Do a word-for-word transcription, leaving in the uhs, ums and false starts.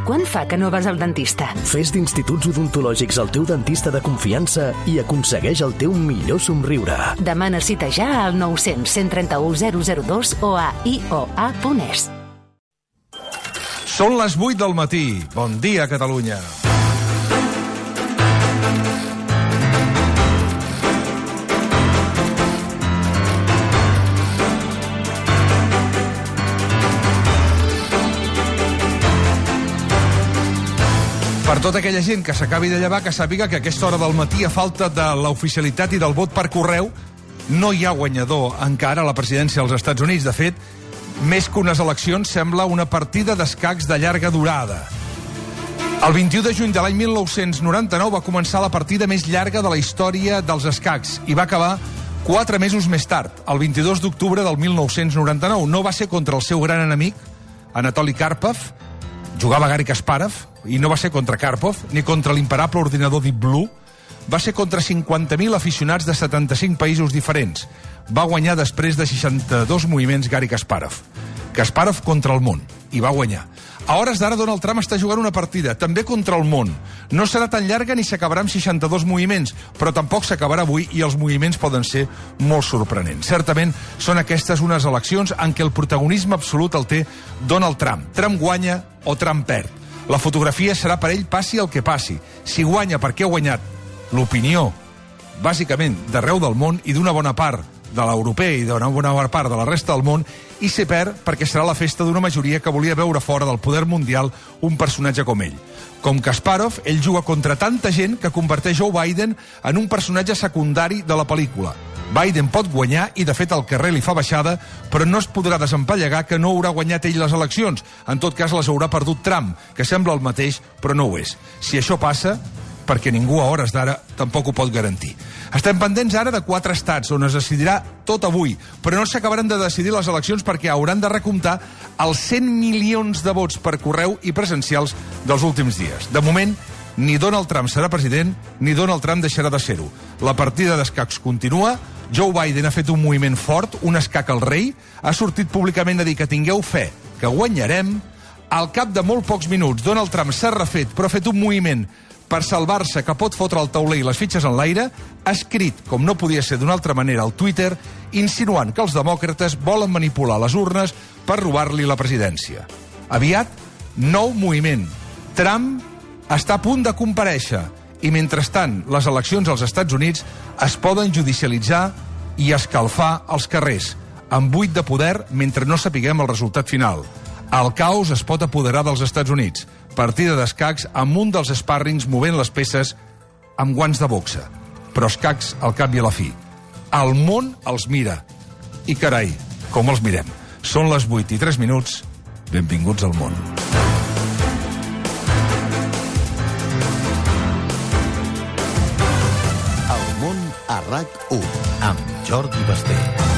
Quant fa que no vas al dentista? Fes d'Instituts Odontològics el teu dentista de confiança i aconsegueix el teu millor somriure. Demana cita ja al nou cents, cent trenta-u, zero zero dos o a i o a punt es. Són les vuit del matí. Bon dia, Catalunya. Per tota aquella gent que s'acabi de llevar, que sàpiga que a aquesta hora del matí, a falta de l'oficialitat i del vot per correu, no hi ha guanyador encara a la presidència dels Estats Units. De fet, més que unes eleccions, sembla una partida d'escacs de llarga durada. El vint-i-u de juny de l'any mil nou-cents noranta-nou va començar la partida més llarga de la història dels escacs i va acabar quatre mesos més tard, el vint-i-dos d'octubre del mil nou-cents noranta-nou. No va ser contra el seu gran enemic, Anatoly Karpov, jugava Garry Kasparov, i no va ser contra Karpov, ni contra l'imparable ordinador Deep Blue, va ser contra cinquanta mil aficionats de setanta-cinc països diferents. Va guanyar després de seixanta-dos moviments Garry Kasparov. Kasparov contra el món, i va guanyar. A hores d'ara Donald Trump està jugant una partida, també contra el món. No serà tan llarga ni s'acabarà amb seixanta-dos moviments, però tampoc s'acabarà avui i els moviments poden ser molt sorprenents. Certament són aquestes unes eleccions en què el protagonisme absolut el té Donald Trump. Trump guanya o Trump perd. La fotografia serà per ell passi el que passi. Si guanya perquè ha guanyat l'opinió, bàsicament, d'arreu del món i d'una bona part de l'europea i d'una bona part de la resta del món, i se perd perquè serà la festa d'una majoria que volia veure fora del poder mundial un personatge com ell. Com Kasparov, ell juga contra tanta gent que converteix Joe Biden en un personatge secundari de la pel·lícula. Biden pot guanyar i, de fet, el carrer li fa baixada, però no es podrà desempallegar que no haurà guanyat ell les eleccions. En tot cas, les haurà perdut Trump, que sembla el mateix, però no ho és. Si això passa, perquè ningú a hores d'ara tampoc ho pot garantir. Estem pendents ara de quatre estats on es decidirà tot avui, però no s'acabaran de decidir les eleccions perquè hauran de recomptar els cent milions de vots per correu i presencials dels últims dies. De moment, ni Donald Trump serà president, ni Donald Trump deixarà de ser-ho. La partida d'escacs continua, Joe Biden ha fet un moviment fort, un escac al rei, ha sortit públicament a dir que tingueu fe, que guanyarem. Al cap de molt pocs minuts, Donald Trump s'ha refet, però ha fet un moviment per salvar-se, que pot fotre el tauler i les fitxes en l'aire, ha escrit, com no podia ser d'una altra manera, al Twitter, insinuant que els demòcrates volen manipular les urnes per robar-li la presidència. Aviat, nou moviment. Trump està a punt de comparèixer i, mentrestant, les eleccions als Estats Units es poden judicialitzar i escalfar als carrers, amb buit de poder mentre no sapiguem el resultat final. El caos es pot apoderar dels Estats Units. Partida d'escacs amb un dels spàrrings movent les peces amb guants de boxa. Però escacs al cap i a la fi. El món els mira. I carai, com els mirem. Són les vuit i tres minuts. Benvinguts al món. El món a RAC u amb Jordi Basté.